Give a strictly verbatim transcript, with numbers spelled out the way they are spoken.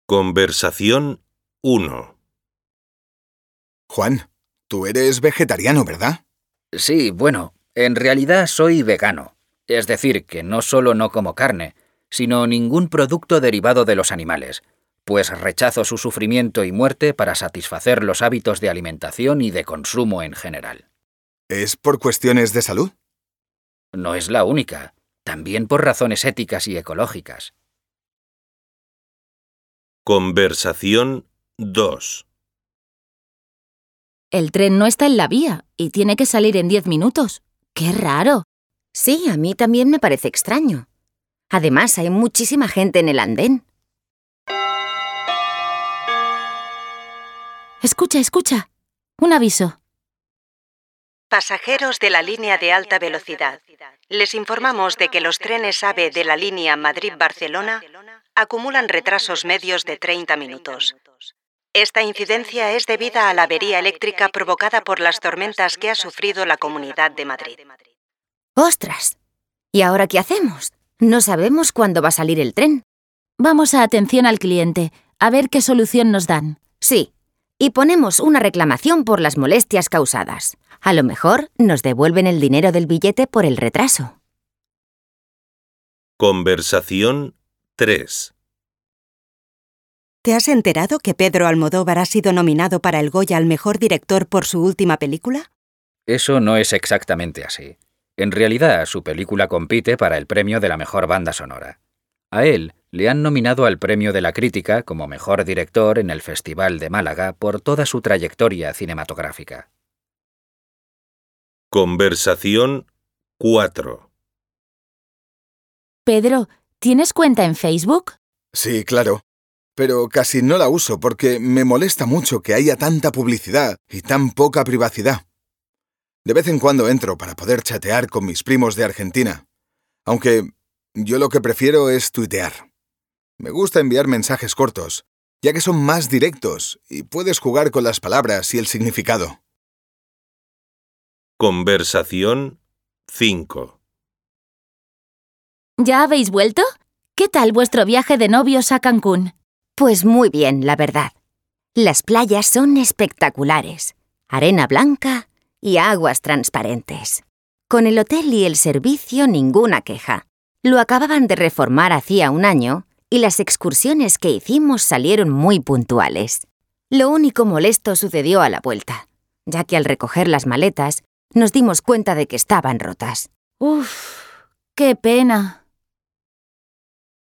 Conversación uno. Juan, tú eres vegetariano, ¿verdad? Sí, bueno, en realidad soy vegano. Es decir, que no solo no como carne, sino ningún producto derivado de los animales, pues rechazo su sufrimiento y muerte para satisfacer los hábitos de alimentación y de consumo en general. ¿Es por cuestiones de salud? No es la única, también por razones éticas y ecológicas. Conversación dos. El tren no está en la vía y tiene que salir en diez minutos. ¡Qué raro! Sí, a mí también me parece extraño. Además, hay muchísima gente en el andén. Escucha, escucha. Un aviso. Pasajeros de la línea de alta velocidad. Les informamos de que los trenes AVE de la línea Madrid-Barcelona acumulan retrasos medios de treinta minutos. Esta incidencia es debida a la avería eléctrica provocada por las tormentas que ha sufrido la Comunidad de Madrid. ¡Ostras! ¿Y ahora qué hacemos? No sabemos cuándo va a salir el tren. Vamos a atención al cliente, a ver qué solución nos dan. Sí, y ponemos una reclamación por las molestias causadas. A lo mejor nos devuelven el dinero del billete por el retraso. Conversación tres. ¿Te has enterado que Pedro Almodóvar ha sido nominado para el Goya al mejor director por su última película? Eso no es exactamente así. En realidad, su película compite para el premio de la mejor banda sonora. A él le han nominado al premio de la crítica como mejor director en el Festival de Málaga por toda su trayectoria cinematográfica. Conversación cuatro. Pedro, ¿tienes cuenta en Facebook? Sí, claro. Pero casi no la uso porque me molesta mucho que haya tanta publicidad y tan poca privacidad. De vez en cuando entro para poder chatear con mis primos de Argentina, aunque yo lo que prefiero es tuitear. Me gusta enviar mensajes cortos, ya que son más directos y puedes jugar con las palabras y el significado. Conversación cinco. ¿Ya habéis vuelto? ¿Qué tal vuestro viaje de novios a Cancún? Pues muy bien, la verdad. Las playas son espectaculares. Arena blanca y aguas transparentes. Con el hotel y el servicio ninguna queja. Lo acababan de reformar hacía un año y las excursiones que hicimos salieron muy puntuales. Lo único molesto sucedió a la vuelta, ya que al recoger las maletas nos dimos cuenta de que estaban rotas. Uf, qué pena.